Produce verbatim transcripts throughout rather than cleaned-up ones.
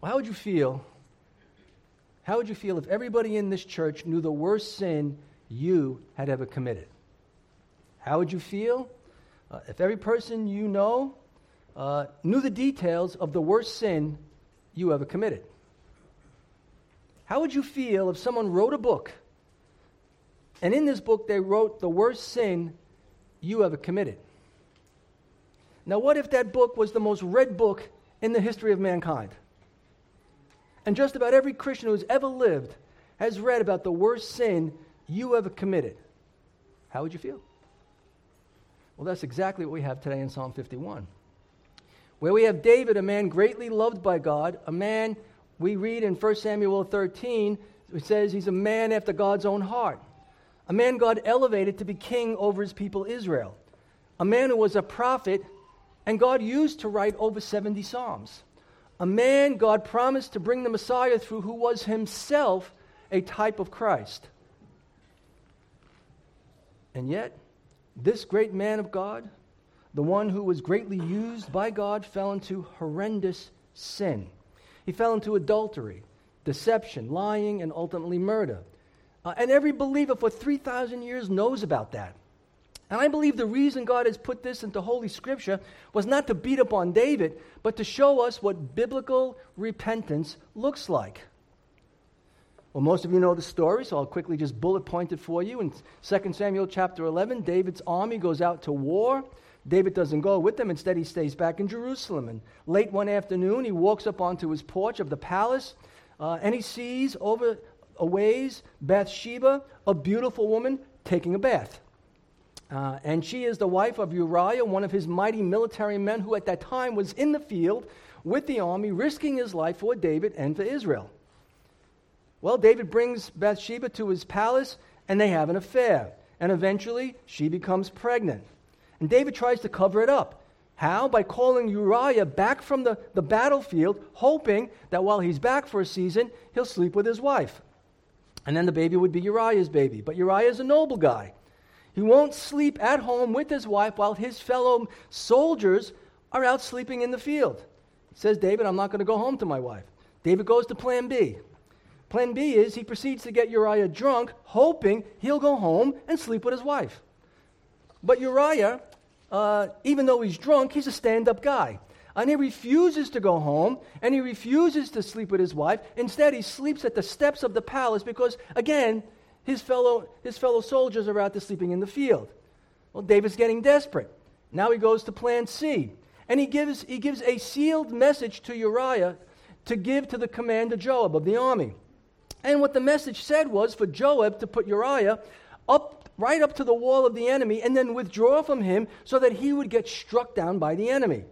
Well, how would you feel? How would you feel if everybody in this church knew the worst sin you had ever committed? How would you feel uh, if every person you know uh, knew the details of the worst sin you ever committed? How would you feel if someone wrote a book, and in this book they wrote the worst sin you ever committed? Now, what if that book was the most read book in the history of mankind? And just about every Christian who's ever lived has read about the worst sin you ever committed. How would you feel? Well, that's exactly what we have today in Psalm fifty-one, where we have David, a man greatly loved by God, a man we read in First Samuel thirteen, it says he's a man after God's own heart, a man God elevated to be king over his people Israel, a man who was a prophet and God used to write over seventy psalms. A man God promised to bring the Messiah through, who was himself a type of Christ. And yet, this great man of God, the one who was greatly used by God, fell into horrendous sin. He fell into adultery, deception, lying, and ultimately murder. Uh, and every believer for three thousand years knows about that. And I believe the reason God has put this into Holy Scripture was not to beat up on David, but to show us what biblical repentance looks like. Well, most of you know the story, so I'll quickly just bullet point it for you. In Second Samuel chapter eleven, David's army goes out to war. David doesn't go with them. Instead, he stays back in Jerusalem. And late one afternoon, he walks up onto his porch of the palace, uh, and he sees over a ways Bathsheba, a beautiful woman, taking a bath. Uh, and she is the wife of Uriah, one of his mighty military men who at that time was in the field with the army, risking his life for David and for Israel. Well, David brings Bathsheba to his palace, and they have an affair. And eventually, she becomes pregnant. And David tries to cover it up. How? By calling Uriah back from the, the battlefield, hoping that while he's back for a season, he'll sleep with his wife. And then the baby would be Uriah's baby. But Uriah is a noble guy. He won't sleep at home with his wife while his fellow soldiers are out sleeping in the field. He says, David, I'm not going to go home to my wife. David goes to plan B. Plan B is he proceeds to get Uriah drunk, hoping he'll go home and sleep with his wife. But Uriah, uh, even though he's drunk, he's a stand-up guy. And he refuses to go home, and he refuses to sleep with his wife. Instead, he sleeps at the steps of the palace because, again, His fellow, his fellow soldiers are out there sleeping in the field. Well, David's getting desperate. Now he goes to plan C. And he gives, he gives a sealed message to Uriah to give to the commander Joab of the army. And what the message said was for Joab to put Uriah up, right up to the wall of the enemy and then withdraw from him so that he would get struck down by the enemy.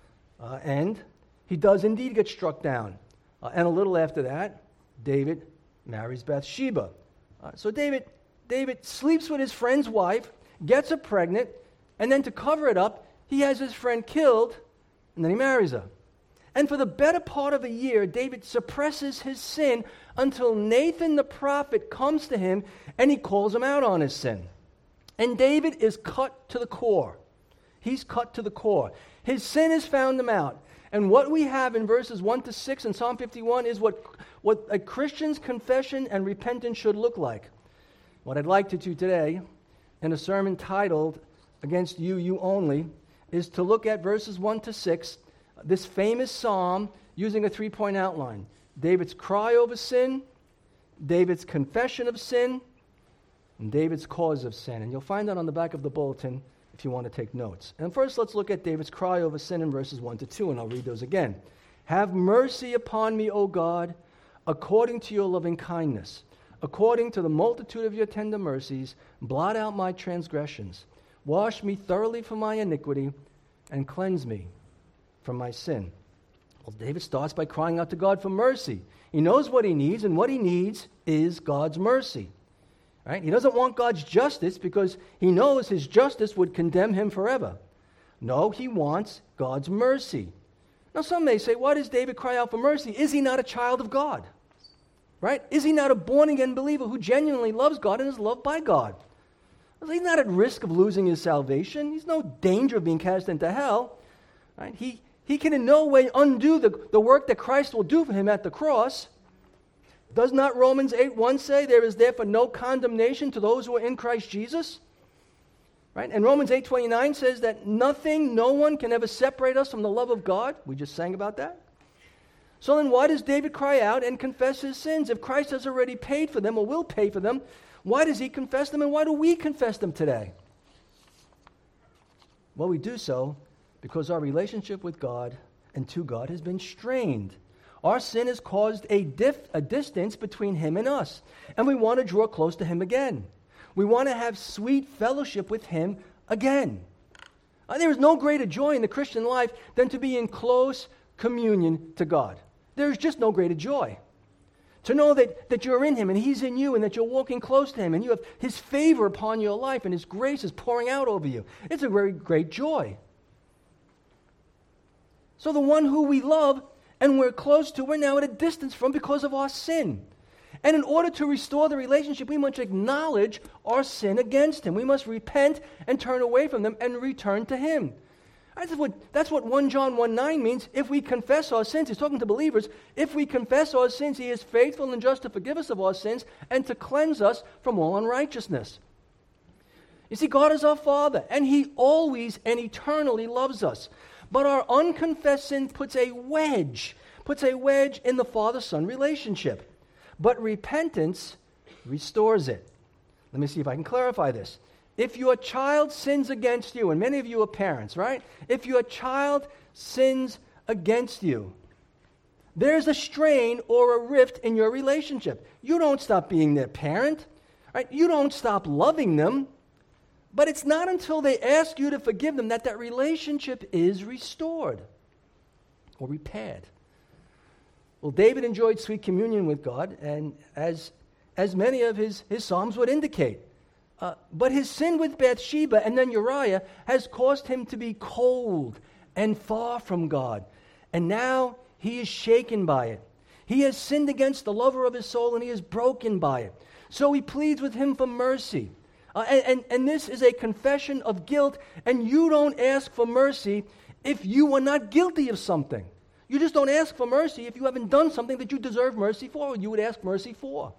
Uh, and he does indeed get struck down. Uh, and a little after that, David marries Bathsheba. Uh, so David, David sleeps with his friend's wife, gets her pregnant, and then to cover it up, he has his friend killed, and then he marries her. And for the better part of a year, David suppresses his sin until Nathan the prophet comes to him and he calls him out on his sin. And David is cut to the core. He's cut to the core. His sin has found him out. And what we have in verses one to six in Psalm fifty-one is what, what a Christian's confession and repentance should look like. What I'd like to do today in a sermon titled, Against You, You Only, is to look at verses one to six, this famous psalm using a three-point outline. David's cry over sin, David's confession of sin, and David's cause of sin. And you'll find that on the back of the bulletin if you want to take notes. And first, let's look at David's cry over sin in verses one to two, and I'll read those again. Have mercy upon me, O God, according to your loving kindness. According to the multitude of your tender mercies, blot out my transgressions. Wash me thoroughly from my iniquity, and cleanse me from my sin. Well, David starts by crying out to God for mercy. He knows what he needs, and what he needs is God's mercy. Right? He doesn't want God's justice because he knows his justice would condemn him forever. No, he wants God's mercy. Now, some may say, why does David cry out for mercy? Is he not a child of God? Right? Is he not a born-again believer who genuinely loves God and is loved by God? He's not at risk of losing his salvation. He's no danger of being cast into hell. Right? He, He can in no way undo the, the work that Christ will do for him at the cross. Does not Romans eight one say, there is therefore no condemnation to those who are in Christ Jesus? Right? And Romans eight twenty-nine says that nothing, no one can ever separate us from the love of God. We just sang about that. So then why does David cry out and confess his sins? If Christ has already paid for them or will pay for them, why does he confess them and why do we confess them today? Well, we do so because our relationship with God and to God has been strained. Our sin has caused a, dif- a distance between him and us, and we want to draw close to him again. We want to have sweet fellowship with him again. Uh, there is no greater joy in the Christian life than to be in close communion to God. There is just no greater joy. To know that, that you're in him and he's in you and that you're walking close to him and you have his favor upon your life and his grace is pouring out over you. It's a very great joy. So the one who we love and we're close to, we're now at a distance from because of our sin. And in order to restore the relationship, we must acknowledge our sin against him. We must repent and turn away from them and return to him. That's what, that's what First John one nine means. If we confess our sins, he's talking to believers, if we confess our sins, he is faithful and just to forgive us of our sins and to cleanse us from all unrighteousness. You see, God is our Father, and he always and eternally loves us. But our unconfessed sin puts a wedge, puts a wedge in the Father-Son relationship. But repentance restores it. Let me see if I can clarify this. If your child sins against you, and many of you are parents, right? If your child sins against you, there's a strain or a rift in your relationship. You don't stop being their parent, right? You don't stop loving them. But it's not until they ask you to forgive them that that relationship is restored or repaired. Well, David enjoyed sweet communion with God, and as, as many of his, his psalms would indicate. Uh, but his sin with Bathsheba and then Uriah has caused him to be cold and far from God. And now he is shaken by it. He has sinned against the lover of his soul, and he is broken by it. So he pleads with him for mercy. Uh, and, and, and this is a confession of guilt, and you don't ask for mercy if you are not guilty of something. You just don't ask for mercy if you haven't done something that you deserve mercy for, or you would ask mercy for.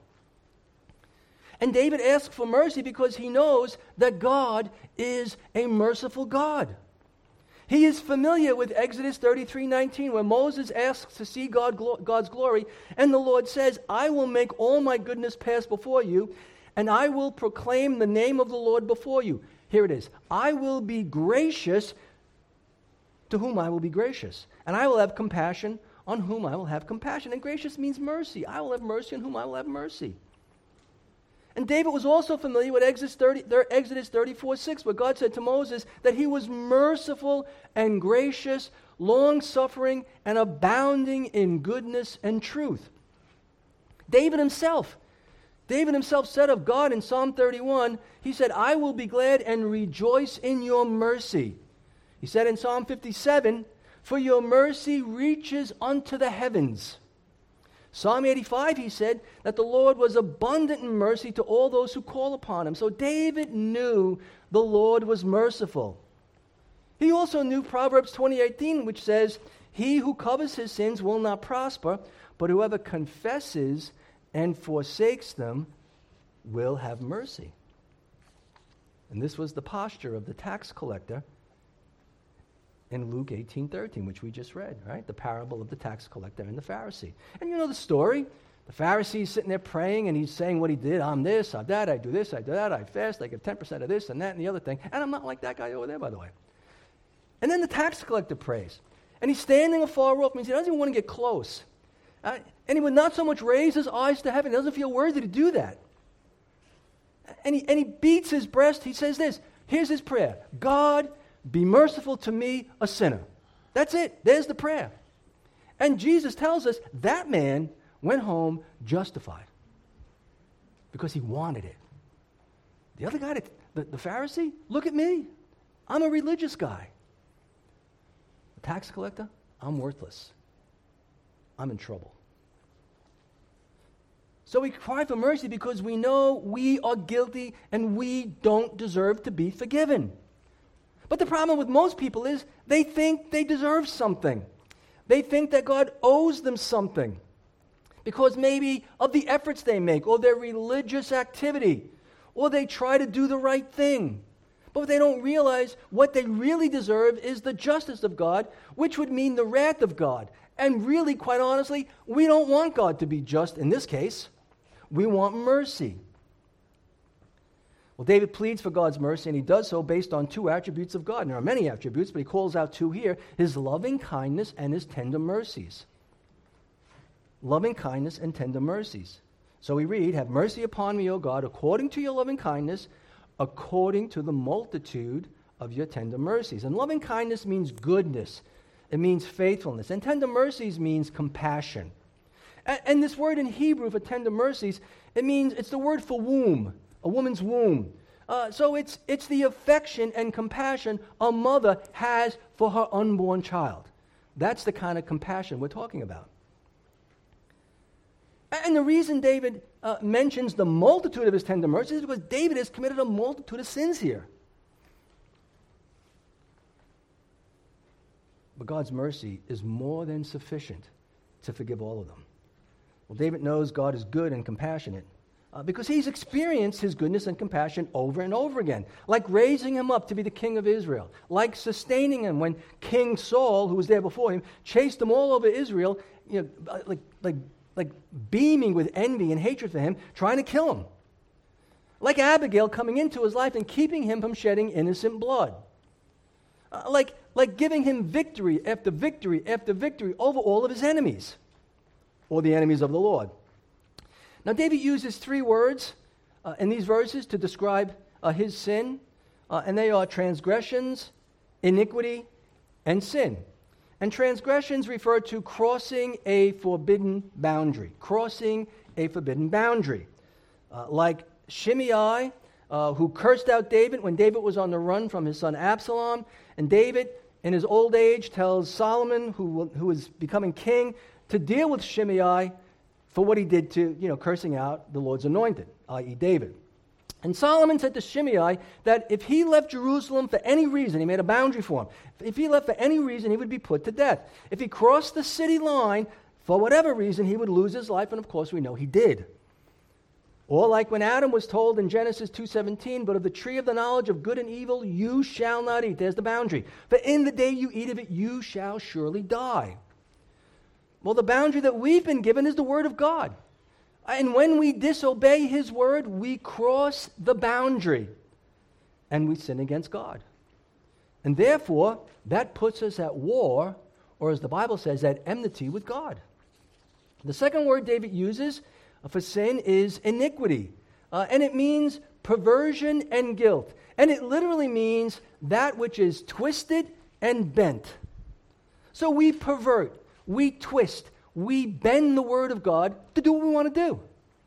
And David asks for mercy because he knows that God is a merciful God. He is familiar with Exodus thirty-three nineteen, where Moses asks to see God, God's glory, and the Lord says, I will make all my goodness pass before you, and I will proclaim the name of the Lord before you. Here it is. I will be gracious to whom I will be gracious, and I will have compassion on whom I will have compassion. And gracious means mercy. I will have mercy on whom I will have mercy. And David was also familiar with Exodus, thirty, Exodus thirty-four six, where God said to Moses that he was merciful and gracious, long-suffering, and abounding in goodness and truth. David himself, David himself said of God in Psalm thirty-one, he said, I will be glad and rejoice in your mercy. He said in Psalm fifty-seven, for your mercy reaches unto the heavens. Psalm eighty-five, he said that the Lord was abundant in mercy to all those who call upon him. So David knew the Lord was merciful. He also knew Proverbs twenty eighteen, which says, he who covers his sins will not prosper, but whoever confesses and forsakes them will have mercy. And this was the posture of the tax collector in Luke eighteen thirteen, which we just read, right? The parable of the tax collector and the Pharisee. And you know the story. The Pharisee is sitting there praying, and he's saying what he did. I'm this, I'm that, I do this, I do that, I fast, I give ten percent of this and that and the other thing. And I'm not like that guy over there, by the way. And then the tax collector prays. And he's standing afar off, means he doesn't even want to get close. Uh, and he would not so much raise his eyes to heaven. He doesn't feel worthy to do that. And he, and he beats his breast. He says this. Here's his prayer. God, be merciful to me, a sinner. That's it. There's the prayer. And Jesus tells us that man went home justified because he wanted it. The other guy, the, the Pharisee, look at me. I'm a religious guy. The tax collector, I'm worthless. I'm in trouble. So we cry for mercy because we know we are guilty and we don't deserve to be forgiven. But the problem with most people is they think they deserve something. They think that God owes them something because maybe of the efforts they make or their religious activity, or they try to do the right thing. But they don't realize what they really deserve is the justice of God, which would mean the wrath of God. And really, quite honestly, we don't want God to be just in this case. We want mercy. Well, David pleads for God's mercy, and he does so based on two attributes of God. And there are many attributes, but he calls out two here, his loving kindness and his tender mercies. Loving kindness and tender mercies. So we read, have mercy upon me, O God, according to your loving kindness, according to the multitude of your tender mercies. And loving kindness means goodness. It means faithfulness. And tender mercies means compassion. And, and this word in Hebrew for tender mercies, it means, it's the word for womb, a woman's womb. Uh, so it's, it's the affection and compassion a mother has for her unborn child. That's the kind of compassion we're talking about. And the reason David uh, mentions the multitude of his tender mercies is because David has committed a multitude of sins here. But God's mercy is more than sufficient to forgive all of them. Well, David knows God is good and compassionate uh, because he's experienced his goodness and compassion over and over again, like raising him up to be the king of Israel, like sustaining him when King Saul, who was there before him, chased him all over Israel, you know, like like. like beaming with envy and hatred for him, trying to kill him. Like Abigail coming into his life and keeping him from shedding innocent blood. Uh, like, like giving him victory after victory after victory over all of his enemies, or the enemies of the Lord. Now, David uses three words uh, in these verses to describe uh, his sin, uh, and they are transgressions, iniquity, and sin. And transgressions refer to crossing a forbidden boundary. Crossing a forbidden boundary. Uh, like Shimei, uh, who cursed out David when David was on the run from his son Absalom. And David, in his old age, tells Solomon, who, who is becoming king, to deal with Shimei for what he did to, you know, cursing out the Lord's anointed, that is. David. And Solomon said to Shimei that if he left Jerusalem for any reason, he made a boundary for him. If he left for any reason, he would be put to death. If he crossed the city line, for whatever reason, he would lose his life, and of course we know he did. Or like when Adam was told in Genesis two seventeen, but of the tree of the knowledge of good and evil you shall not eat. There's the boundary. But in the day you eat of it, you shall surely die. Well, the boundary that we've been given is the word of God. And when we disobey his word, we cross the boundary and we sin against God. And therefore, that puts us at war, or as the Bible says, at enmity with God. The second word David uses for sin is iniquity. Uh, and it means perversion and guilt. And it literally means that which is twisted and bent. So we pervert, we twist, we bend the word of God to do what we want to do.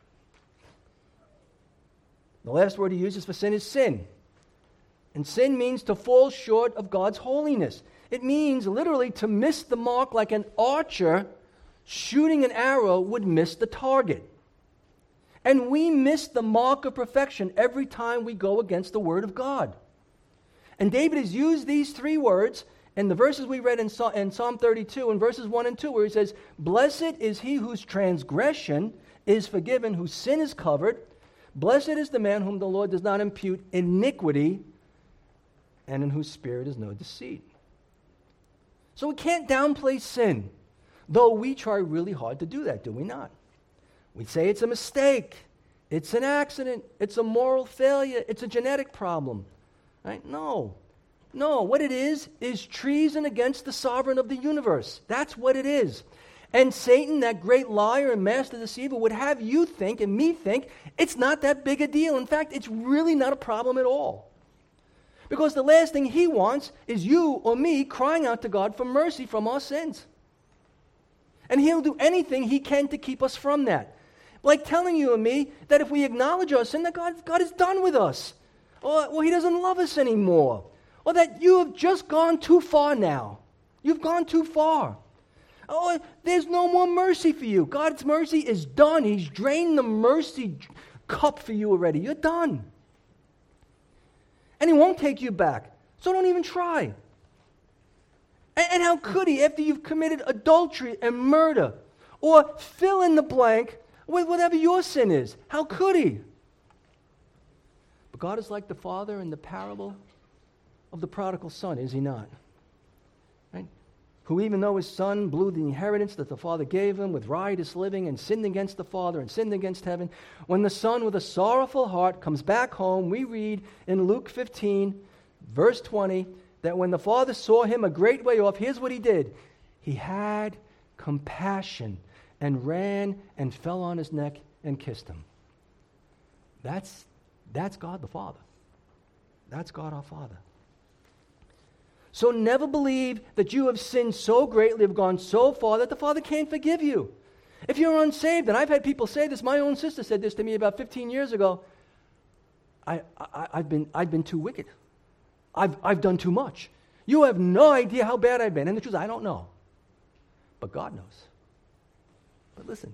The last word he uses for sin is sin. And sin means to fall short of God's holiness. It means literally to miss the mark like an archer shooting an arrow would miss the target. And we miss the mark of perfection every time we go against the word of God. And David has used these three words in the verses we read in Psalm thirty-two, in verses one and two, where he says, blessed is he whose transgression is forgiven, whose sin is covered. Blessed is the man whom the Lord does not impute iniquity, and in whose spirit is no deceit. So we can't downplay sin, though we try really hard to do that, do we not? We say it's a mistake, it's an accident, it's a moral failure, it's a genetic problem. Right? No. No, what it is, is treason against the sovereign of the universe. That's what it is. And Satan, that great liar and master deceiver, would have you think and me think it's not that big a deal. In fact, it's really not a problem at all. Because the last thing he wants is you or me crying out to God for mercy from our sins. And he'll do anything he can to keep us from that. Like telling you and me that if we acknowledge our sin, that God, God is done with us. Or, well, he doesn't love us anymore. Or that you have just gone too far now. You've gone too far. Oh, there's no more mercy for you. God's mercy is done. He's drained the mercy cup for you already. You're done. And he won't take you back. So don't even try. And, and how could he after you've committed adultery and murder? Or fill in the blank with whatever your sin is. How could he? But God is like the father in the parable of the prodigal son, is he not? Right? Who, even though his son blew the inheritance that the father gave him with riotous living and sinned against the father and sinned against heaven, when the son with a sorrowful heart comes back home, we read in Luke fifteen, verse twenty, that when the father saw him a great way off, here's what he did. He had compassion and ran and fell on his neck and kissed him. That's, that's God the Father. That's God our Father. So never believe that you have sinned so greatly, have gone so far that the Father can't forgive you. If you're unsaved, and I've had people say this, my own sister said this to me about fifteen years ago, I, I, I've been, I've been too wicked. I've, I've done too much. You have no idea how bad I've been. And the truth is, I don't know. But God knows. But listen,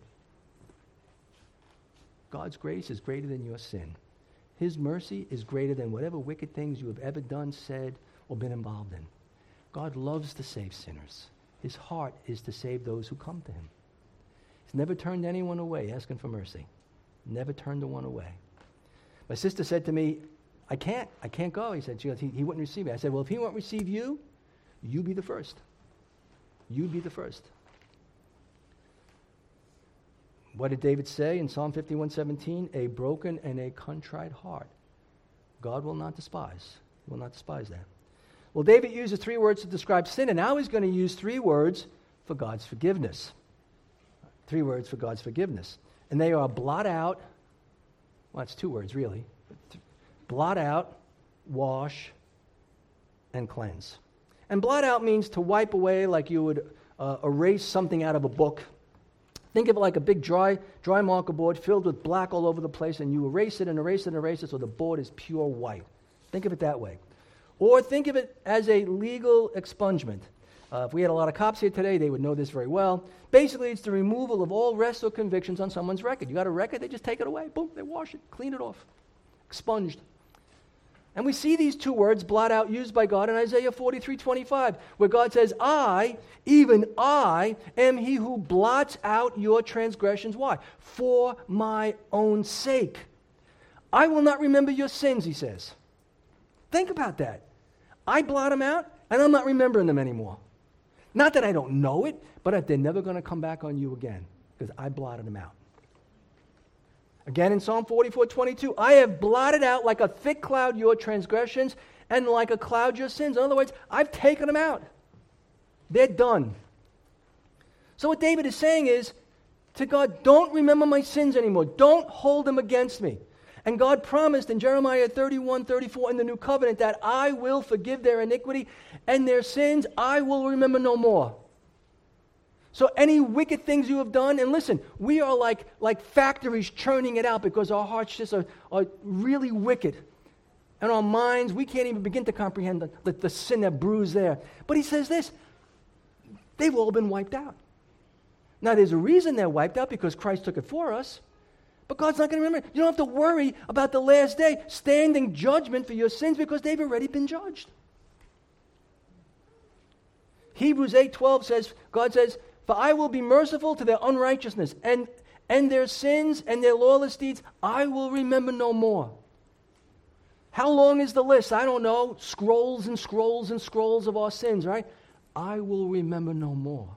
God's grace is greater than your sin. His mercy is greater than whatever wicked things you have ever done, said, or been involved in. God loves to save sinners. His heart is to save those who come to him. He's never turned anyone away asking for mercy. Never turned one away. My sister said to me, I can't. I can't go. He said, she goes, he, he wouldn't receive me. I said, well, if he won't receive you, you be the first. You be the first. What did David say in Psalm fifty-one seventeen? A broken and a contrite heart God will not despise. He will not despise that. Well, David uses three words to describe sin, and now he's going to use three words for God's forgiveness. Three words for God's forgiveness. And they are blot out, well, that's two words really. Blot out, wash, and cleanse. And blot out means to wipe away like you would uh, erase something out of a book. Think of it like a big dry, dry marker board filled with black all over the place, and you erase it and erase it and erase it so the board is pure white. Think of it that way. Or think of it as a legal expungement. Uh, if we had a lot of cops here today, they would know this very well. Basically, it's the removal of all arrests or convictions on someone's record. You got a record, they just take it away. Boom, they wash it, clean it off. Expunged. And we see these two words, blot out, used by God in Isaiah forty-three twenty-five, where God says, I, even I, am he who blots out your transgressions. Why? For my own sake. I will not remember your sins, he says. Think about that. I blot them out, and I'm not remembering them anymore. Not that I don't know it, but they're never going to come back on you again, because I blotted them out. Again in Psalm forty-four twenty-two, I have blotted out like a thick cloud your transgressions and like a cloud your sins. In other words, I've taken them out. They're done. So what David is saying is to God, don't remember my sins anymore. Don't hold them against me. And God promised in Jeremiah thirty-one thirty-four in the New Covenant that I will forgive their iniquity and their sins I will remember no more. So any wicked things you have done, and listen, we are like, like factories churning it out because our hearts just are, are really wicked. And our minds, we can't even begin to comprehend the, the, the sin that brews there. But he says this, they've all been wiped out. Now there's a reason they're wiped out, because Christ took it for us. But God's not going to remember. You don't have to worry about the last day standing judgment for your sins, because they've already been judged. Hebrews eight twelve says, God says, for I will be merciful to their unrighteousness, and, and their sins and their lawless deeds I will remember no more. How long is the list? I don't know. Scrolls and scrolls and scrolls of our sins, right? I will remember no more.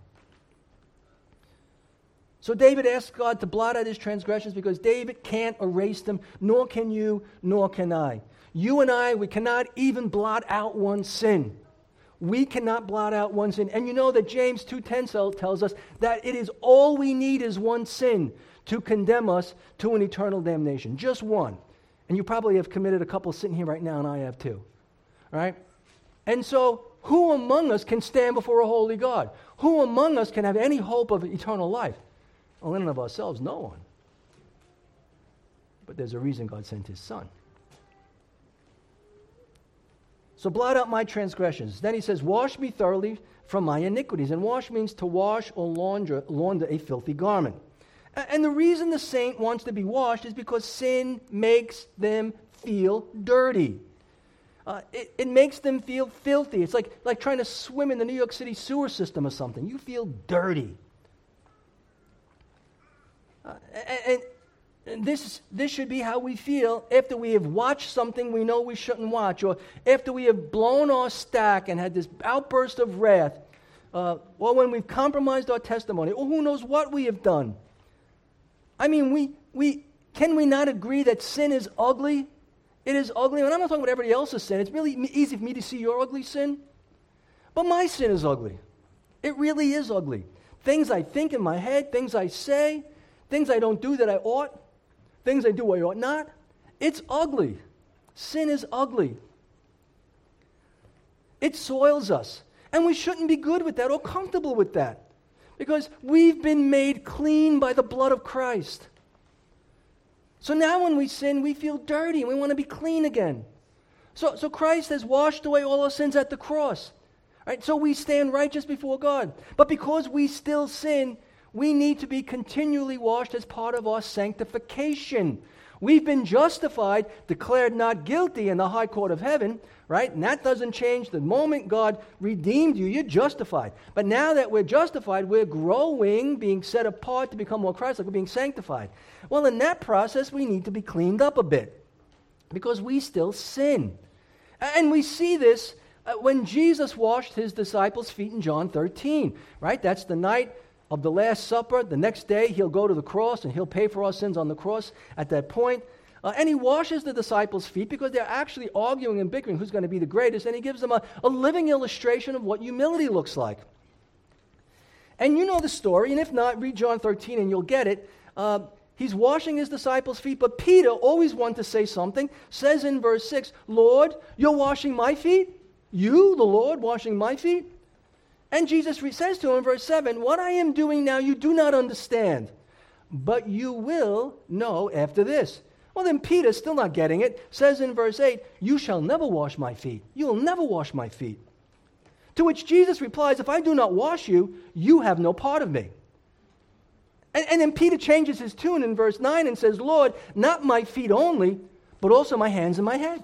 So David asked God to blot out his transgressions because David can't erase them, nor can you, nor can I. You and I, we cannot even blot out one sin. We cannot blot out one sin. And you know that James two ten tells us that it is all we need is one sin to condemn us to an eternal damnation. Just one. And you probably have committed a couple sitting here right now, and I have too. Right? And so, who among us can stand before a holy God? Who among us can have any hope of eternal life? Well, in and of ourselves, no one. But there's a reason God sent his Son. So blot out my transgressions. Then he says, wash me thoroughly from my iniquities. And wash means to wash or launder, launder a filthy garment. And the reason the saint wants to be washed is because sin makes them feel dirty. Uh, it, it makes them feel filthy. It's like, like trying to swim in the New York City sewer system or something. You feel dirty. Uh, and, and this, this should be how we feel after we have watched something we know we shouldn't watch, or after we have blown our stack and had this outburst of wrath, uh, or when we've compromised our testimony, or who knows what we have done. I mean, we, we can we not agree that sin is ugly? It is ugly. And I'm not talking about everybody else's sin. It's really easy for me to see your ugly sin. But my sin is ugly. It really is ugly. Things I think in my head, things I say, things I don't do that I ought, things I do I ought not. It's ugly. Sin is ugly. It soils us. And we shouldn't be good with that or comfortable with that. Because we've been made clean by the blood of Christ. So now when we sin, we feel dirty and we want to be clean again. So, so Christ has washed away all our sins at the cross. Right? So we stand righteous before God. But because we still sin, we need to be continually washed as part of our sanctification. We've been justified, declared not guilty in the high court of heaven, right? And that doesn't change. The moment God redeemed you, you're justified. But now that we're justified, we're growing, being set apart to become more Christ-like. We're being sanctified. Well, in that process, we need to be cleaned up a bit because we still sin. And we see this uh, when Jesus washed his disciples' feet in John thirteen, right? That's the night of the Last Supper. The next day, he'll go to the cross and he'll pay for our sins on the cross at that point. Uh, and he washes the disciples' feet because they're actually arguing and bickering who's going to be the greatest. And he gives them a, a living illustration of what humility looks like. And you know the story. And if not, read John thirteen and you'll get it. Uh, he's washing his disciples' feet. But Peter, always wanted to say something, says in verse six, Lord, you're washing my feet? You, the Lord, washing my feet? And Jesus says to him in verse seven, what I am doing now you do not understand, but you will know after this. Well, then Peter, still not getting it, says in verse eight, you shall never wash my feet. You will never wash my feet. To which Jesus replies, if I do not wash you, you have no part of me. And, and then Peter changes his tune in verse nine and says, Lord, not my feet only, but also my hands and my head.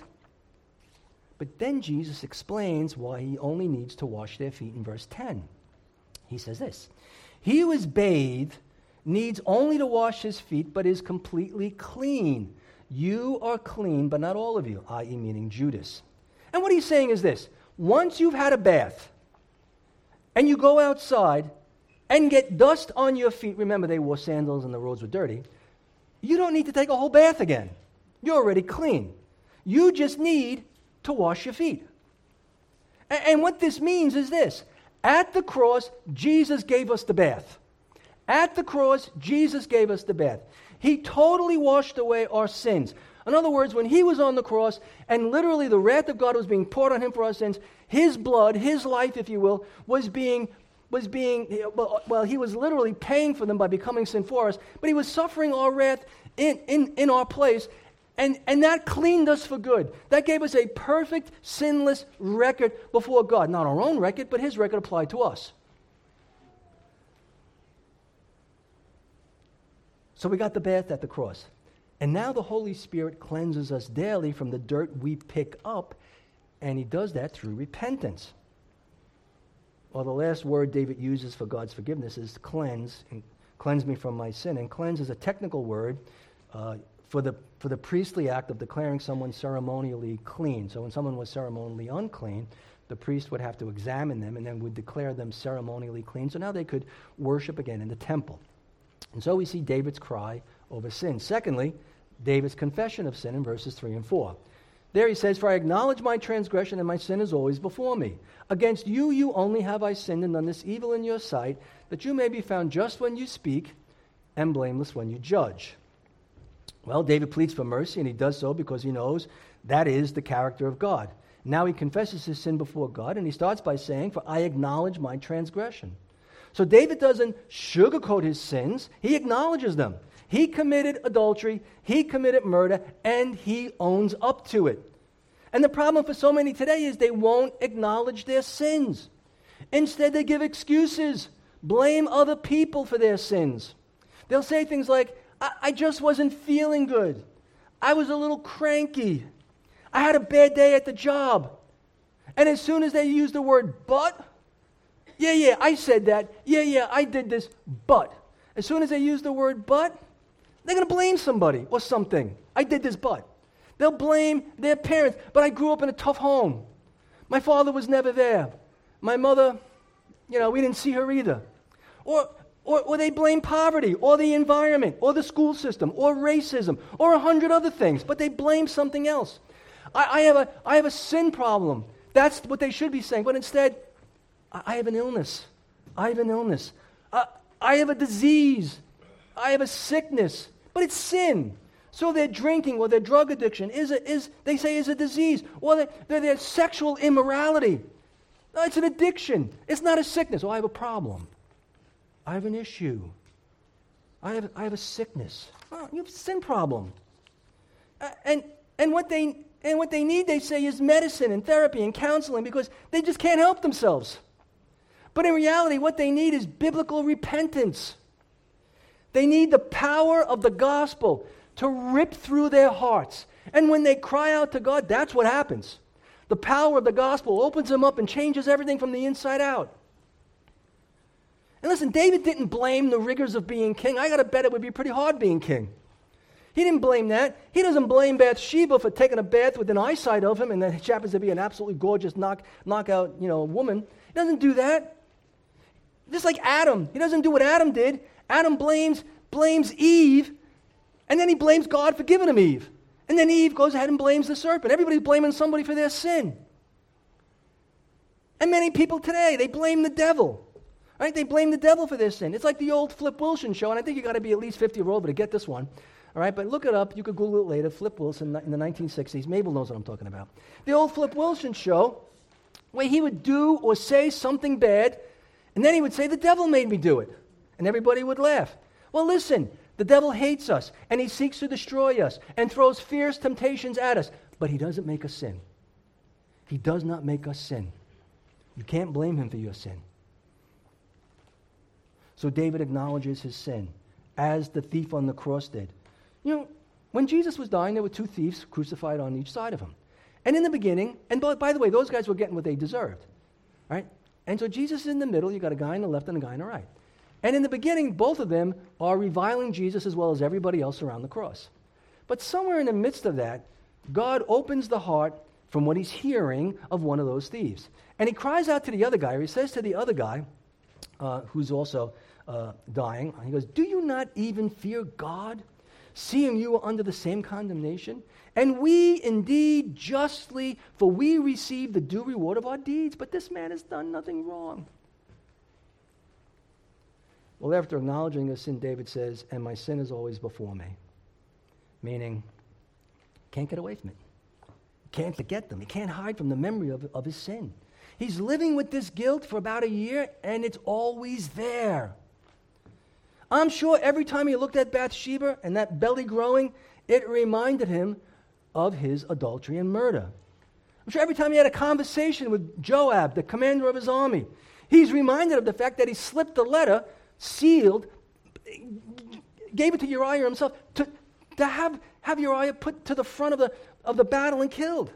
But then Jesus explains why he only needs to wash their feet in verse ten. He says this, he who is bathed needs only to wash his feet, but is completely clean. You are clean, but not all of you, that is meaning Judas. And what he's saying is this, once you've had a bath, and you go outside and get dust on your feet, remember they wore sandals and the roads were dirty, you don't need to take a whole bath again. You're already clean. You just need to wash your feet. And, and what this means is this, at the cross, Jesus gave us the bath. At the cross, Jesus gave us the bath. He totally washed away our sins. In other words, when he was on the cross and literally the wrath of God was being poured on him for our sins, his blood, his life, if you will, was being, was being well, well, he was literally paying for them by becoming sin for us, but he was suffering our wrath in, in, in our place, and, and that cleaned us for good. That gave us a perfect, sinless record before God. Not our own record, but his record applied to us. So we got the bath at the cross. And now the Holy Spirit cleanses us daily from the dirt we pick up, and he does that through repentance. Well, the last word David uses for God's forgiveness is cleanse, and cleanse me from my sin. And cleanse is a technical word uh, for the for the priestly act of declaring someone ceremonially clean. So when someone was ceremonially unclean, the priest would have to examine them and then would declare them ceremonially clean. So now they could worship again in the temple. And so we see David's cry over sin. Secondly, David's confession of sin in verses three and four. There he says, for I acknowledge my transgression and my sin is always before me. Against you, you only have I sinned and done this evil in your sight, that you may be found just when you speak and blameless when you judge. Well, David pleads for mercy, and he does so because he knows that is the character of God. Now he confesses his sin before God, and he starts by saying, for I acknowledge my transgression. So David doesn't sugarcoat his sins. He acknowledges them. He committed adultery, he committed murder, and he owns up to it. And the problem for so many today is they won't acknowledge their sins. Instead, they give excuses, blame other people for their sins. They'll say things like, I, I just wasn't feeling good. I was a little cranky. I had a bad day at the job. And as soon as they use the word but, yeah, yeah, I said that. Yeah, yeah, I did this, but. As soon as they use the word but, they're going to blame somebody or something. I did this, but. They'll blame their parents. But I grew up in a tough home. My father was never there. My mother, you know, we didn't see her either. Or, or, or they blame poverty, or the environment, or the school system, or racism, or a hundred other things. But they blame something else. I, I, have a, I have a sin problem. That's what they should be saying. But instead, I, I have an illness. I have an illness. Uh, I have a disease. I have a sickness. But it's sin. So their drinking or their drug addiction is, a, is they say, is a disease. Or their, their, their sexual immorality. No, it's an addiction. It's not a sickness. Oh, I have a problem. I have an issue. I have, I have a sickness. Oh, you have a sin problem. Uh, and, and, what they, and what they need, they say, is medicine and therapy and counseling because they just can't help themselves. But in reality, what they need is biblical repentance. They need the power of the gospel to rip through their hearts. And when they cry out to God, that's what happens. The power of the gospel opens them up and changes everything from the inside out. And listen, David didn't blame the rigors of being king. I got to bet it would be pretty hard being king. He didn't blame that. He doesn't blame Bathsheba for taking a bath within eyesight of him, and then she happens to be an absolutely gorgeous knock, knockout, you know, woman. He doesn't do that. Just like Adam. He doesn't do what Adam did. Adam blames, blames Eve, and then he blames God for giving him Eve. And then Eve goes ahead and blames the serpent. Everybody's blaming somebody for their sin. And many people today, they blame the devil. Right? They blame the devil for their sin. It's like the old Flip Wilson show, and I think you got to be at least fifty or over to get this one. All right, but look it up. You could Google it later. Flip Wilson in the nineteen sixties. Mabel knows what I'm talking about. The old Flip Wilson show, where he would do or say something bad, and then he would say, the devil made me do it. And everybody would laugh. Well, listen, the devil hates us, and he seeks to destroy us, and throws fierce temptations at us. But he doesn't make us sin. He does not make us sin. You can't blame him for your sin. So David acknowledges his sin, as the thief on the cross did. You know, when Jesus was dying, there were two thieves crucified on each side of him. And in the beginning, and by, by the way, those guys were getting what they deserved. Right? And so Jesus is in the middle. You got a guy on the left and a guy on the right. And in the beginning, both of them are reviling Jesus as well as everybody else around the cross. But somewhere in the midst of that, God opens the heart from what he's hearing of one of those thieves. And he cries out to the other guy, or he says to the other guy, uh, who's also uh, dying, he goes, do you not even fear God, seeing you are under the same condemnation? And we indeed justly, for we receive the due reward of our deeds, but this man has done nothing wrong. Well, after acknowledging his sin, David says, and my sin is always before me. Meaning, can't get away from it. Can't forget them. He can't hide from the memory of, of his sin. He's living with this guilt for about a year, and it's always there. I'm sure every time he looked at Bathsheba and that belly growing, it reminded him of his adultery and murder. I'm sure every time he had a conversation with Joab, the commander of his army, he's reminded of the fact that he slipped the letter, sealed, gave it to Uriah himself, to, to have, have Uriah put to the front of the, of the battle and killed.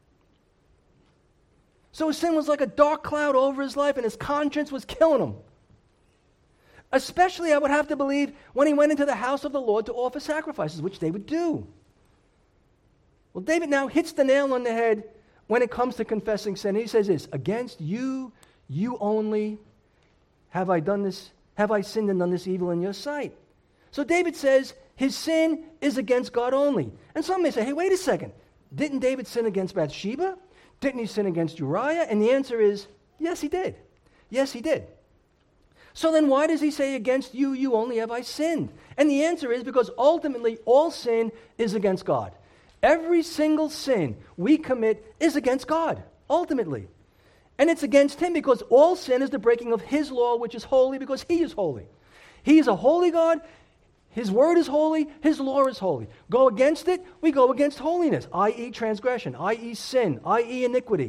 So his sin was like a dark cloud over his life, and his conscience was killing him. Especially, I would have to believe, when he went into the house of the Lord to offer sacrifices, which they would do. Well, David now hits the nail on the head when it comes to confessing sin. He says this, against you, you only, have I done this, have I sinned and done this evil in your sight? So David says his sin is against God only. And some may say, hey, wait a second. Didn't David sin against Bathsheba? Didn't he sin against Uriah? And the answer is, yes, he did. Yes, he did. So then why does he say, against you, you only have I sinned? And the answer is because ultimately all sin is against God. Every single sin we commit is against God, ultimately. And it's against him because all sin is the breaking of his law, which is holy because he is holy. He is a holy God. His word is holy. His law is holy. Go against it, we go against holiness, that is transgression, that is sin, that is iniquity.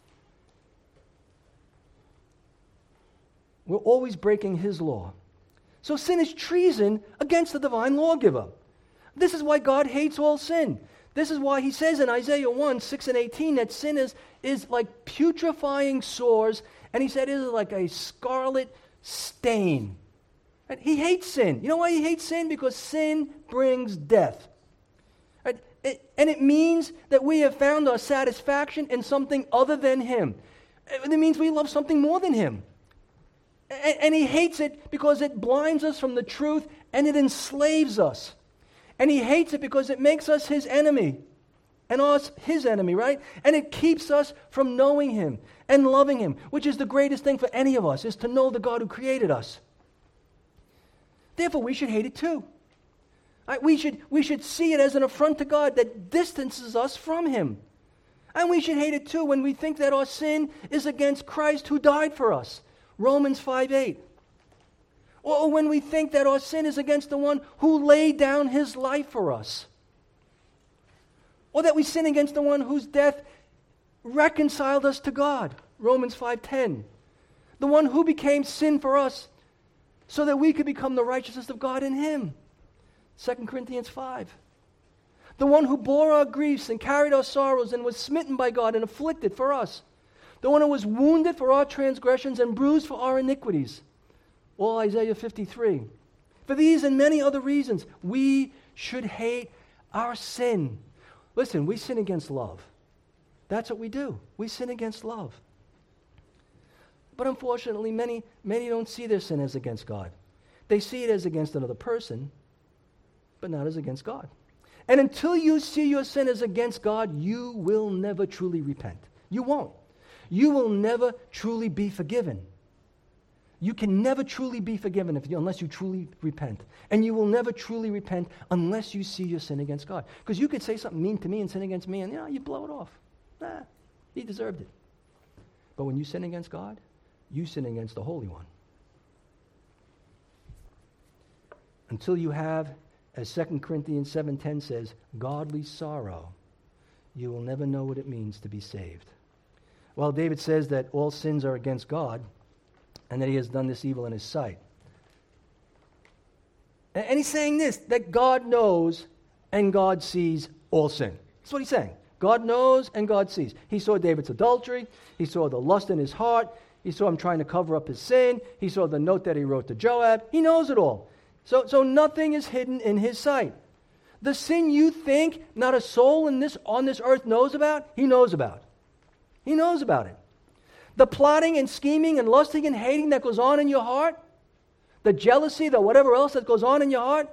We're always breaking his law. So sin is treason against the divine lawgiver. This is why God hates all sin. This is why he says in Isaiah one, six and eighteen, that sin is, is like putrefying sores, and he said it is like a scarlet stain. And he hates sin. You know why he hates sin? Because sin brings death. Right? It, and it means that we have found our satisfaction in something other than him. It means we love something more than him. And, and he hates it because it blinds us from the truth and it enslaves us. And he hates it because it makes us his enemy and us his enemy, right? And it keeps us from knowing him and loving him, which is the greatest thing for any of us, is to know the God who created us. Therefore, we should hate it too. Right? We should, we should see it as an affront to God that distances us from him. And we should hate it too when we think that our sin is against Christ who died for us. Romans five eight. Or when we think that our sin is against the one who laid down his life for us. Or that we sin against the one whose death reconciled us to God. Romans five ten. The one who became sin for us so that we could become the righteousness of God in him. Second Corinthians five. The one who bore our griefs and carried our sorrows and was smitten by God and afflicted for us. The one who was wounded for our transgressions and bruised for our iniquities. All Isaiah fifty-three. For these and many other reasons, we should hate our sin. Listen, we sin against love. That's what we do. We sin against love. But unfortunately, many, many don't see their sin as against God. They see it as against another person, but not as against God. And until you see your sin as against God, you will never truly repent. You won't. You will never truly be forgiven. You can never truly be forgiven if you, unless you truly repent. And you will never truly repent unless you see your sin against God. Because you could say something mean to me and sin against me, and you know, you blow it off. Nah, he deserved it. But when you sin against God, you sin against the Holy One. Until you have, as Second Corinthians seven ten says, godly sorrow, you will never know what it means to be saved. Well, David says that all sins are against God, and that he has done this evil in his sight. And he's saying this, that God knows and God sees all sin. That's what he's saying. God knows and God sees. He saw David's adultery. He saw the lust in his heart. He saw him trying to cover up his sin. He saw the note that he wrote to Joab. He knows it all. So, so nothing is hidden in his sight. The sin you think not a soul in this, on this earth knows about, he knows about. He knows about it. The plotting and scheming and lusting and hating that goes on in your heart, the jealousy, the whatever else that goes on in your heart,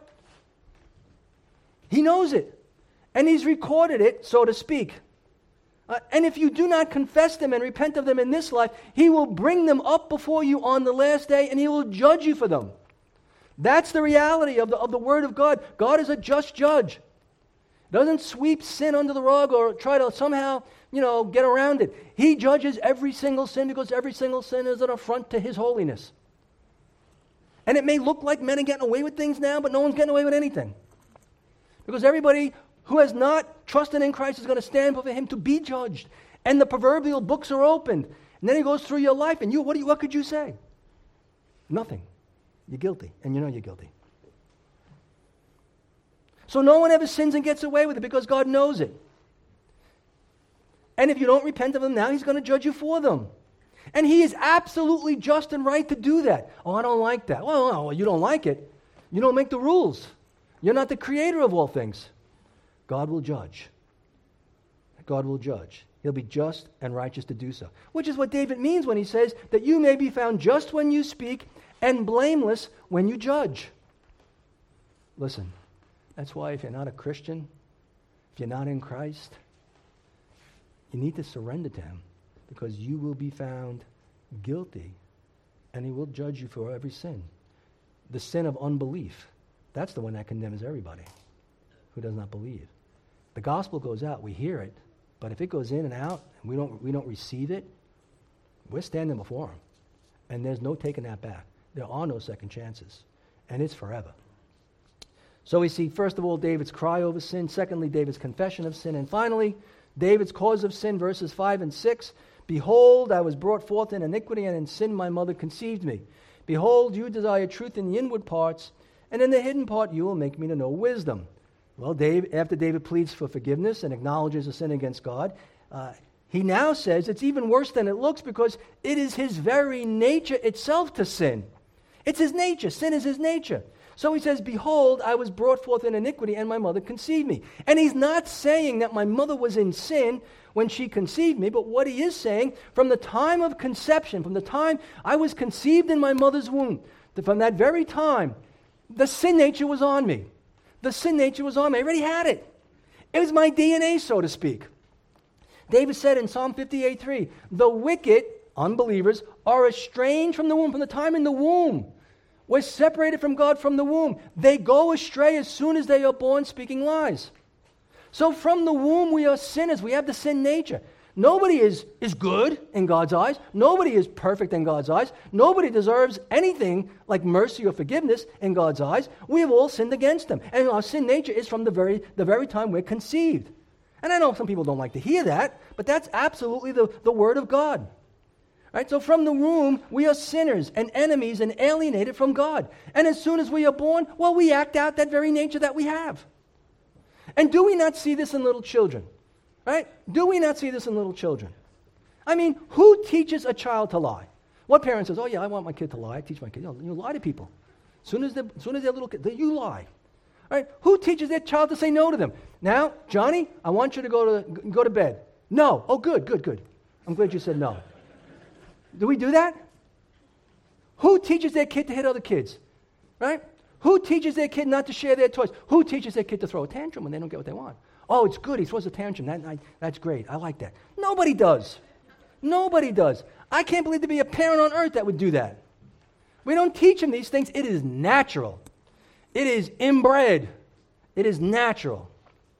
he knows it. And he's recorded it, so to speak. Uh, and if you do not confess them and repent of them in this life, he will bring them up before you on the last day and he will judge you for them. That's the reality of the, of the Word of God. God is a just judge. Doesn't sweep sin under the rug or try to somehow, you know, get around it. He judges every single sin because every single sin is an affront to his holiness. And it may look like men are getting away with things now, but no one's getting away with anything. Because everybody who has not trusted in Christ is going to stand before him to be judged. And the proverbial books are opened. And then he goes through your life, and you, what, do you, what could you say? Nothing. You're guilty, and you know you're guilty. So no one ever sins and gets away with it because God knows it. And if you don't repent of them now, he's going to judge you for them. And he is absolutely just and right to do that. Oh, I don't like that. Well, no, you don't like it. You don't make the rules. You're not the creator of all things. God will judge. God will judge. He'll be just and righteous to do so. Which is what David means when he says that you may be found just when you speak and blameless when you judge. Listen. That's why if you're not a Christian, if you're not in Christ, you need to surrender to him because you will be found guilty and he will judge you for every sin. The sin of unbelief, that's the one that condemns everybody who does not believe. The gospel goes out, we hear it, but if it goes in and out and we don't, we don't receive it, we're standing before him. And there's no taking that back. There are no second chances. And it's forever. So we see, first of all, David's cry over sin. Secondly, David's confession of sin. And finally, David's cause of sin, verses five and six. Behold, I was brought forth in iniquity, and in sin my mother conceived me. Behold, you desire truth in the inward parts, and in the hidden part you will make me to know wisdom. Well, Dave, after David pleads for forgiveness and acknowledges a sin against God, uh, he now says it's even worse than it looks because it is his very nature itself to sin. It's his nature. Sin is his nature. So he says, behold, I was brought forth in iniquity, and my mother conceived me. And he's not saying that my mother was in sin when she conceived me, but what he is saying, from the time of conception, from the time I was conceived in my mother's womb, from that very time, the sin nature was on me. The sin nature was on me. I already had it. It was my D N A, so to speak. David said in Psalm fifty-eight three, the wicked, unbelievers, are estranged from the womb, from the time in the womb. We're separated from God from the womb. They go astray as soon as they are born, speaking lies. So from the womb we are sinners. We have the sin nature. Nobody is, is good in God's eyes. Nobody is perfect in God's eyes. Nobody deserves anything like mercy or forgiveness in God's eyes. We have all sinned against him. And our sin nature is from the very, the very time we're conceived. And I know some people don't like to hear that, but that's absolutely the, the word of God. Right? So from the womb, we are sinners and enemies and alienated from God. And as soon as we are born, well, we act out that very nature that we have. And do we not see this in little children? Right? Do we not see this in little children? I mean, who teaches a child to lie? What parent says, oh yeah, I want my kid to lie. I teach my kid. You, know, you lie to people. As soon as they're, as soon as they're little kids, you lie. Right? Who teaches their child to say no to them? Now, Johnny, I want you to go to go to bed. No. Oh, good, good, good. I'm glad you said no. Do we do that? Who teaches their kid to hit other kids? Right? Who teaches their kid not to share their toys? Who teaches their kid to throw a tantrum when they don't get what they want? Oh, it's good. He throws a tantrum. That, I, that's great. I like that. Nobody does. Nobody does. I can't believe there'd be a parent on earth that would do that. We don't teach them these things. It is natural. It is inbred. It is natural.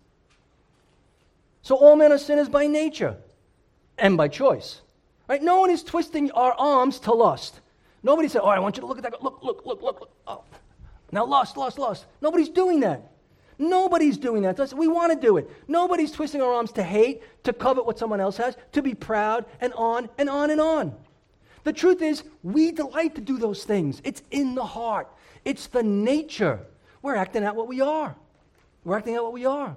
So all men are sinners by nature and by choice. Right? No one is twisting our arms to lust. Nobody said, oh, I want you to look at that. Look, look, look, look, look. Oh. Now lust, lust, lust. Nobody's doing that. Nobody's doing that. We want to do it. Nobody's twisting our arms to hate, to covet what someone else has, to be proud, and on and on and on. The truth is, we delight to do those things. It's in the heart. It's the nature. We're acting out what we are. We're acting out what we are.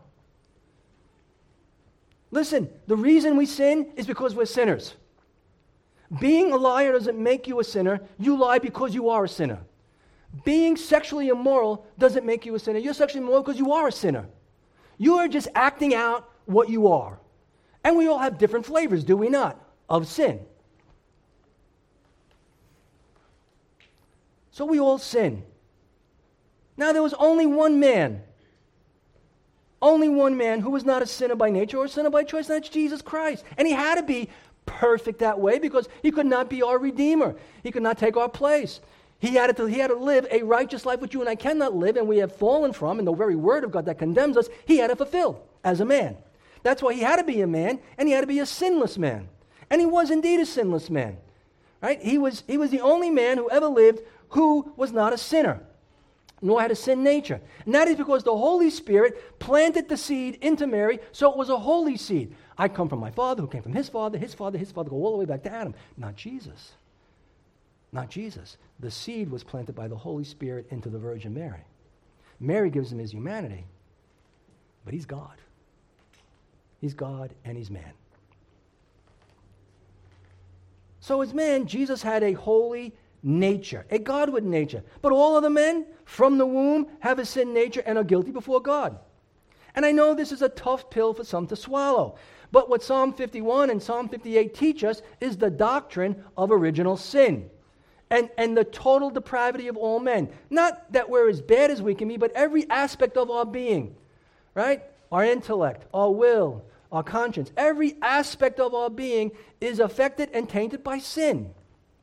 Listen, the reason we sin is because we're sinners. Being a liar doesn't make you a sinner. You lie because you are a sinner. Being sexually immoral doesn't make you a sinner. You're sexually immoral because you are a sinner. You are just acting out what you are. And we all have different flavors, do we not, of sin? So we all sin. Now there was only one man, only one man who was not a sinner by nature or a sinner by choice, and that's Jesus Christ. And he had to be perfect that way because he could not be our Redeemer. He could not take our place. He had, to, he had to live a righteous life which you and I cannot live, and we have fallen from, and the very word of God that condemns us, he had to fulfill as a man. That's why he had to be a man, and he had to be a sinless man. And he was indeed a sinless man. Right? He was, he was the only man who ever lived who was not a sinner, nor had a sin nature. And that is because the Holy Spirit planted the seed into Mary, so it was a holy seed. I come from my father, who came from his father, his father, his father, go all the way back to Adam. Not Jesus. Not Jesus. The seed was planted by the Holy Spirit into the Virgin Mary. Mary gives him his humanity, but he's God. He's God and he's man. So as man, Jesus had a holy nature, a Godward nature. But all of the men from the womb have a sin nature and are guilty before God. And I know this is a tough pill for some to swallow. But what Psalm fifty-one and Psalm fifty-eight teach us is the doctrine of original sin. And, and the total depravity of all men. Not that we're as bad as we can be, but every aspect of our being, right? Our intellect, our will, our conscience, every aspect of our being is affected and tainted by sin.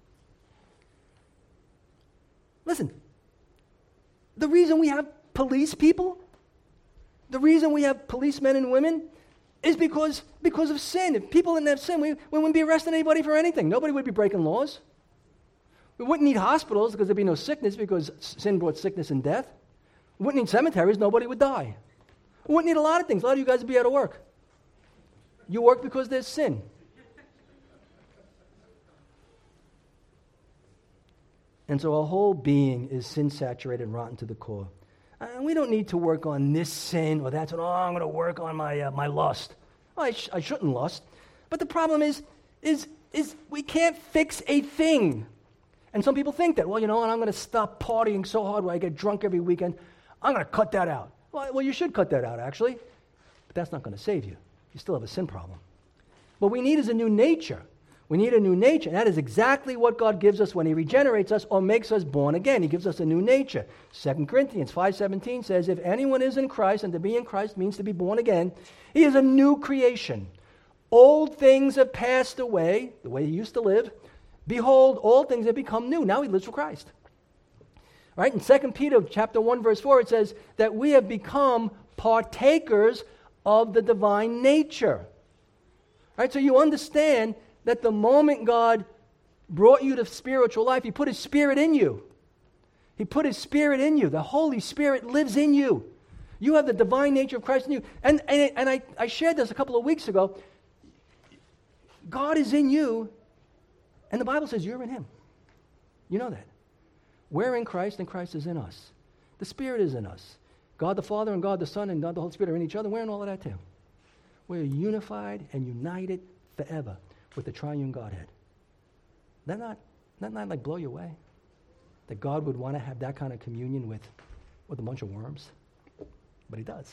Listen, the reason we have police people, the reason we have policemen and women is because, because of sin. If people didn't have sin, we, we wouldn't be arresting anybody for anything. Nobody would be breaking laws. We wouldn't need hospitals because there'd be no sickness because sin brought sickness and death. We wouldn't need cemeteries. Nobody would die. We wouldn't need a lot of things. A lot of you guys would be out of work. You work because there's sin. And so our whole being is sin-saturated and rotten to the core. And we don't need to work on this sin or that sin. Oh, I'm going to work on my uh, my lust. Well, I, sh- I shouldn't lust. But the problem is, is, is we can't fix a thing. And some people think that, well, you know what, I'm going to stop partying so hard where I get drunk every weekend. I'm going to cut that out. Well, well, you should cut that out, actually. But that's not going to save you. You still have a sin problem. What we need is a new nature. We need a new nature. And that is exactly what God gives us when he regenerates us or makes us born again. He gives us a new nature. Second Corinthians five seventeen says, if anyone is in Christ, and to be in Christ means to be born again, he is a new creation. Old things have passed away, the way he used to live. Behold, all things have become new. Now he lives for Christ. Right? In Second Peter chapter one, verse four, it says that we have become partakers of the divine nature. Right? So you understand that the moment God brought you to spiritual life, he put his Spirit in you. He put his Spirit in you. The Holy Spirit lives in you. You have the divine nature of Christ in you. And, and, and I, I shared this a couple of weeks ago. God is in you, and the Bible says you're in him. You know that. We're in Christ, and Christ is in us. The Spirit is in us. God the Father and God the Son and God the Holy Spirit are in each other. We're in all of that too. We're unified and united forever with the triune Godhead. That not, that not like blow you away? That God would want to have that kind of communion with, with a bunch of worms? But he does.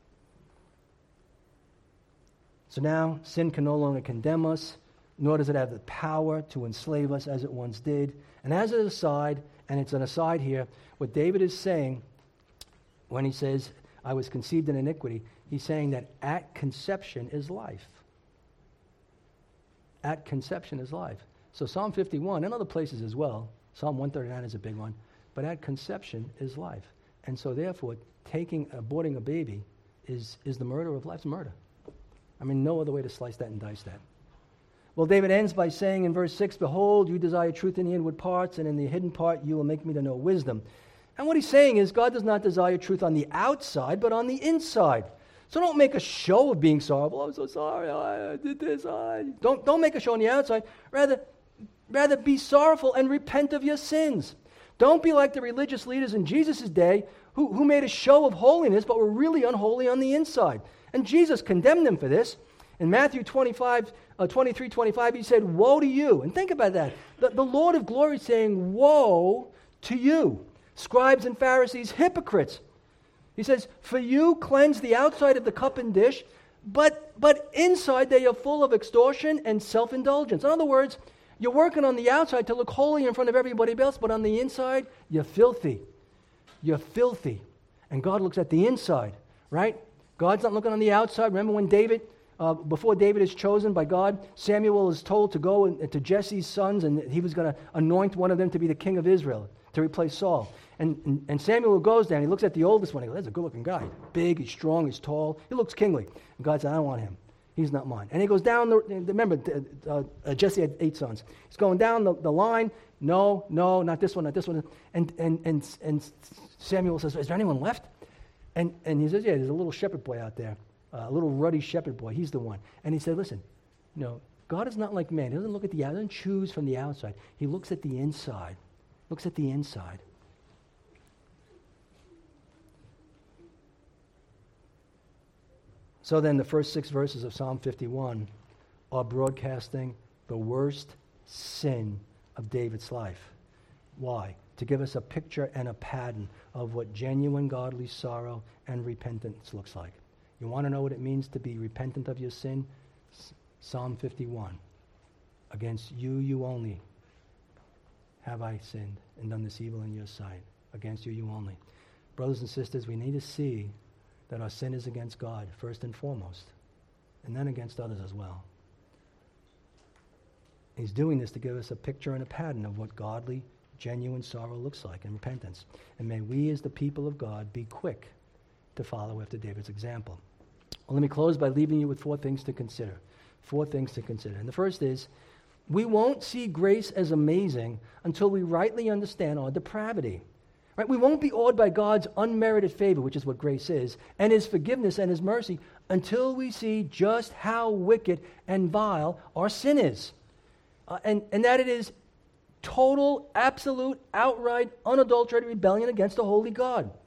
So now, sin can no longer condemn us, nor does it have the power to enslave us as it once did. And as an aside, and it's an aside here, what David is saying when he says, I was conceived in iniquity, he's saying that at conception is life. At conception is life. So Psalm fifty-one, and other places as well, Psalm one thirty-nine is a big one, but at conception is life. And so therefore, taking, aborting a baby is, is the murder of life's murder. I mean, no other way to slice that and dice that. Well, David ends by saying in verse six, behold, you desire truth in the inward parts, and in the hidden part you will make me to know wisdom. And what he's saying is God does not desire truth on the outside, but on the inside. So don't make a show of being sorrowful. I'm so sorry, I did this. I... Don't, don't make a show on the outside. Rather, rather be sorrowful and repent of your sins. Don't be like the religious leaders in Jesus' day who, who made a show of holiness, but were really unholy on the inside. And Jesus condemned them for this. In Matthew twenty-five, uh, twenty-three, twenty-five, he said, woe to you. And think about that. The, the Lord of glory is saying, woe to you, scribes and Pharisees, hypocrites. He says, for you cleanse the outside of the cup and dish, but, but inside they are full of extortion and self-indulgence. In other words, you're working on the outside to look holy in front of everybody else, but on the inside, you're filthy. You're filthy. And God looks at the inside, right? God's not looking on the outside. Remember when David, uh, before David is chosen by God, Samuel is told to go and, and to Jesse's sons, and he was going to anoint one of them to be the king of Israel, to replace Saul. And, and, and Samuel goes there, and he looks at the oldest one. He goes, that's a good-looking guy. Big, he's strong, he's tall. He looks kingly. And God said, I don't want him. He's not mine. And he goes down, the, remember, uh, uh, Jesse had eight sons. He's going down the, the line. No, no, not this one, not this one. And, and, and, and Samuel says, is there anyone left? And, and he says, yeah, there's a little shepherd boy out there, uh, a little ruddy shepherd boy. He's the one. And he said, listen, you know, God is not like man. He doesn't look at the outside, he doesn't choose from the outside. He looks at the inside. Looks at the inside. So then the first six verses of Psalm fifty-one are broadcasting the worst sin of David's life. Why? To give us a picture and a pattern of what genuine godly sorrow and repentance looks like. You want to know what it means to be repentant of your sin? S- Psalm fifty-one. Against you, you only have I sinned and done this evil in your sight. Against you, you only. Brothers and sisters, we need to see that our sin is against God, first and foremost, and then against others as well. He's doing this to give us a picture and a pattern of what godly, genuine sorrow looks like in repentance. And may we as the people of God be quick to follow after David's example. Well, let me close by leaving you with four things to consider. Four things to consider. And the first is, we won't see grace as amazing until we rightly understand our depravity. Right? We won't be awed by God's unmerited favor, which is what grace is, and his forgiveness and his mercy, until we see just how wicked and vile our sin is. Uh, and, and that it is total, absolute, outright, unadulterated rebellion against the holy God.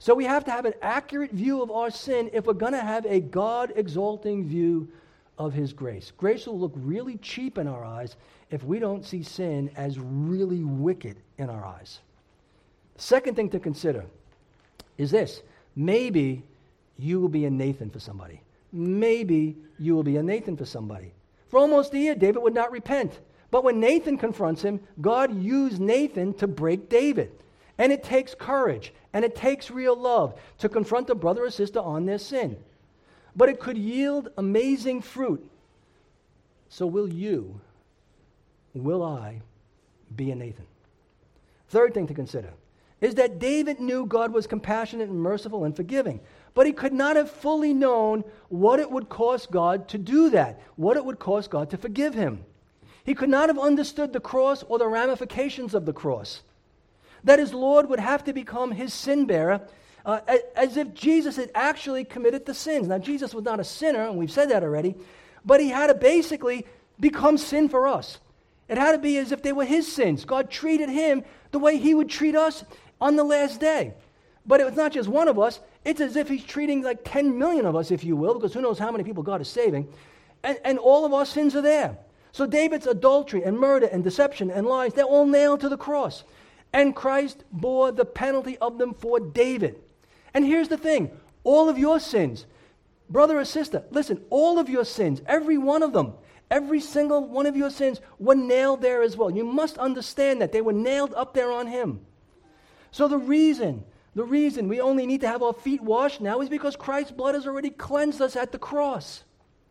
So we have to have an accurate view of our sin if we're going to have a God-exalting view of his grace. Grace will look really cheap in our eyes if we don't see sin as really wicked in our eyes. The second thing to consider is this. Maybe you will be a Nathan for somebody. Maybe you will be a Nathan for somebody. For almost a year, David would not repent. But when Nathan confronts him, God used Nathan to break David. And it takes courage, and it takes real love to confront a brother or sister on their sin. But it could yield amazing fruit. So will you, will I, be a Nathan? Third thing to consider is that David knew God was compassionate and merciful and forgiving, but he could not have fully known what it would cost God to do that, what it would cost God to forgive him. He could not have understood the cross or the ramifications of the cross, that his Lord would have to become his sin bearer, uh, as if Jesus had actually committed the sins. Now, Jesus was not a sinner, and we've said that already, but he had to basically become sin for us. It had to be as if they were his sins. God treated him the way he would treat us on the last day. But it was not just one of us. It's as if he's treating like ten million of us, if you will, because who knows how many people God is saving. And, and all of our sins are there. So David's adultery and murder and deception and lies, they're all nailed to the cross. And Christ bore the penalty of them for David. And here's the thing. All of your sins, brother or sister, listen, all of your sins, every one of them, every single one of your sins were nailed there as well. You must understand that they were nailed up there on him. So the reason, the reason we only need to have our feet washed now is because Christ's blood has already cleansed us at the cross.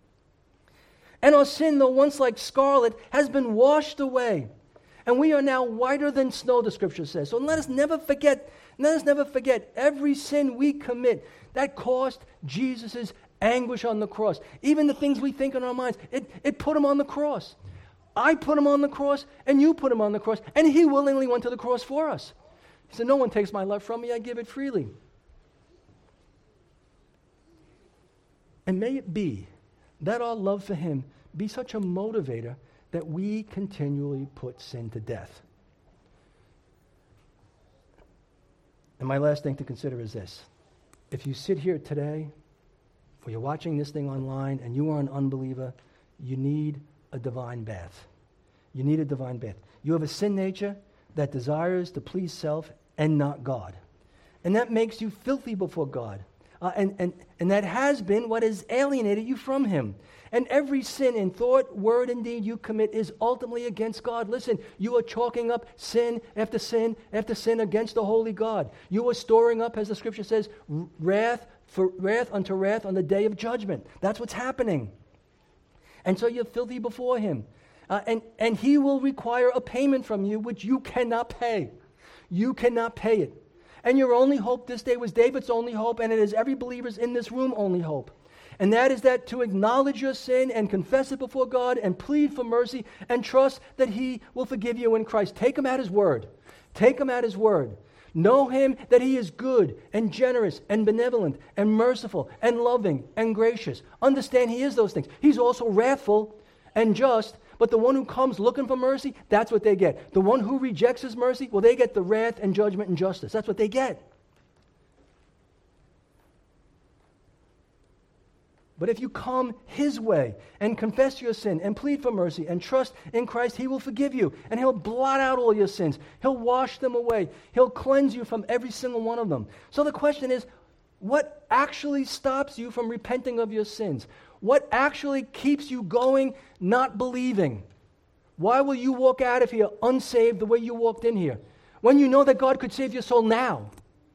And our sin, though once like scarlet, has been washed away. And we are now whiter than snow, the scripture says. So let us never forget, let us never forget every sin we commit that cost Jesus' anguish on the cross. Even the things we think in our minds, it, it put him on the cross. I put him on the cross, and you put him on the cross, and he willingly went to the cross for us. He said, no one takes my life from me, I give it freely. And may it be that our love for him be such a motivator that we continually put sin to death. And my last thing to consider is this. If you sit here today, or you're watching this thing online, and you are an unbeliever, you need a divine bath. You need a divine bath. You have a sin nature that desires to please self and not God. And that makes you filthy before God. Uh, and, and, and that has been what has alienated you from him. And every sin in thought, word, and deed you commit is ultimately against God. Listen, you are chalking up sin after sin after sin against the holy God. You are storing up, as the scripture says, wrath for wrath unto wrath on the day of judgment. That's what's happening. And so you're filthy before him. Uh, and, and he will require a payment from you which you cannot pay. You cannot pay it. And your only hope this day was David's only hope, and it is every believer's in this room only hope. And that is that to acknowledge your sin and confess it before God and plead for mercy and trust that he will forgive you in Christ. Take him at his word. Take him at his word. Know him that he is good and generous and benevolent and merciful and loving and gracious. Understand he is those things. He's also wrathful and just, but the one who comes looking for mercy, that's what they get. The one who rejects his mercy, well, they get the wrath and judgment and justice. That's what they get. But if you come his way and confess your sin and plead for mercy and trust in Christ, he will forgive you and he'll blot out all your sins. He'll wash them away. He'll cleanse you from every single one of them. So the question is, what actually stops you from repenting of your sins? What actually keeps you going, not believing? Why will you walk out of here unsaved the way you walked in here, when you know that God could save your soul now?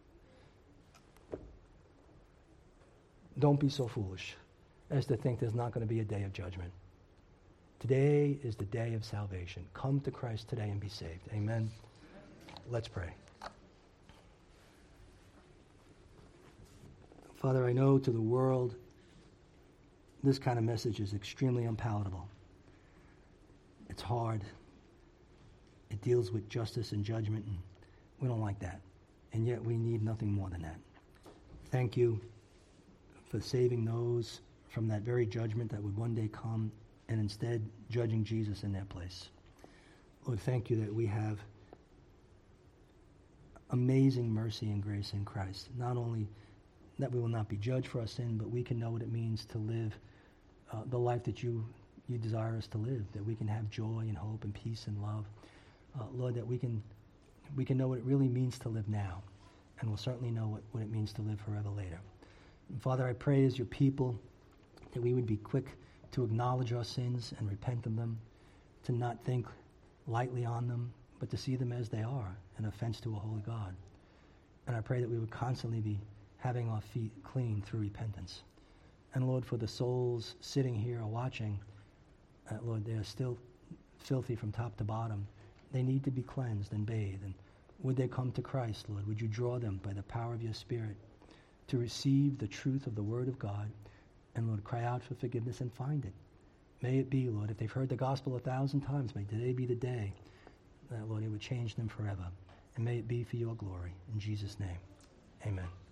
Don't be so foolish as to think there's not going to be a day of judgment. Today is the day of salvation. Come to Christ today and be saved. Amen. Let's pray. Father, I know to the world this kind of message is extremely unpalatable. It's hard. It deals with justice and judgment, and we don't like that. And yet we need nothing more than that. Thank you for saving those from that very judgment that would one day come, and instead judging Jesus in their place. Lord, thank you that we have amazing mercy and grace in Christ. Not only that we will not be judged for our sin, but we can know what it means to live uh, the life that you, you desire us to live, that we can have joy and hope and peace and love. Uh, Lord, that we can we can know what it really means to live now, and we'll certainly know what, what it means to live forever later. And Father, I pray as your people that we would be quick to acknowledge our sins and repent of them, to not think lightly on them, but to see them as they are, an offense to a holy God. And I pray that we would constantly be having our feet clean through repentance. And Lord, for the souls sitting here or watching, uh, Lord, they are still filthy from top to bottom. They need to be cleansed and bathed. And would they come to Christ, Lord? Would you draw them by the power of your Spirit to receive the truth of the Word of God? And Lord, cry out for forgiveness and find it. May it be, Lord, if they've heard the gospel a thousand times, may today be the day that, Lord, it would change them forever. And may it be for your glory. In Jesus' name, amen.